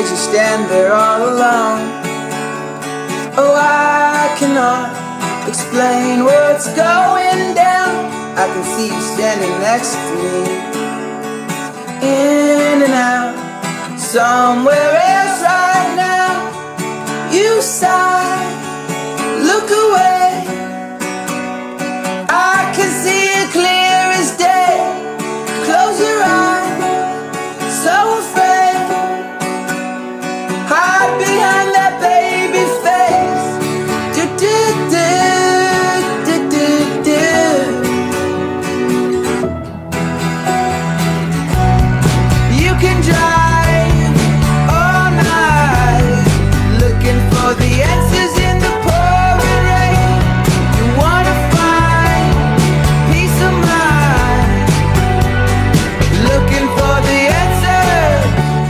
as you stand there all alone. Oh, I cannot explain what's going down. I can see you standing next to me, in and out, somewhere else right now. You sigh, look away. I can see it clear as day. Close your eyes, so afraid. Hide behind that baby face. Do do do do do do. You can drive all night, looking for the answers in the pouring rain. You wanna find peace of mind, looking for the answers.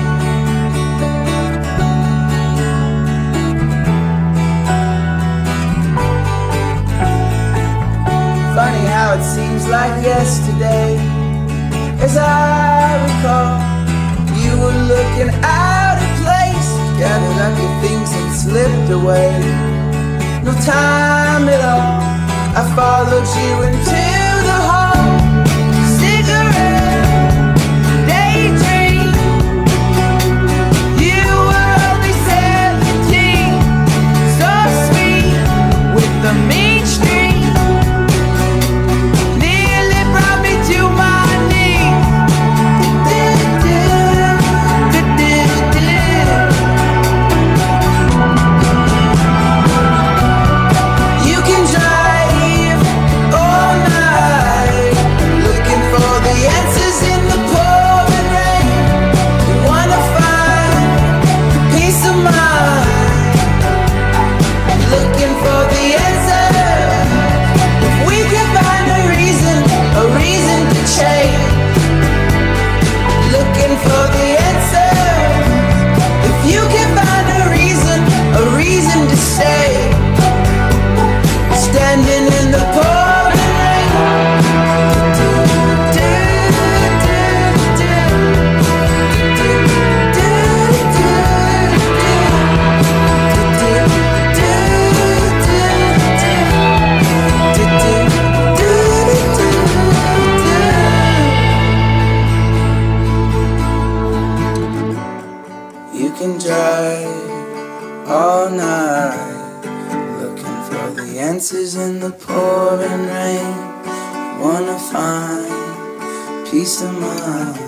Funny how it seems like yesterday. As I recall, you were looking out of place, gathered up your things and slipped away. No time at all, I followed you into the hall. Cigarette, daydream. You were only 17, so sweet with the mean streak. Nearly brought me to my knees. You can drive all night, looking for the answers in the pouring rain. You wanna find peace of mind, looking for the answers. If we can find a reason to change, looking for the answers. If you can find a reason to stay, standing in the pouring rain. You can drive all night, looking for the answers in the pouring rain. Wanna find peace of mind.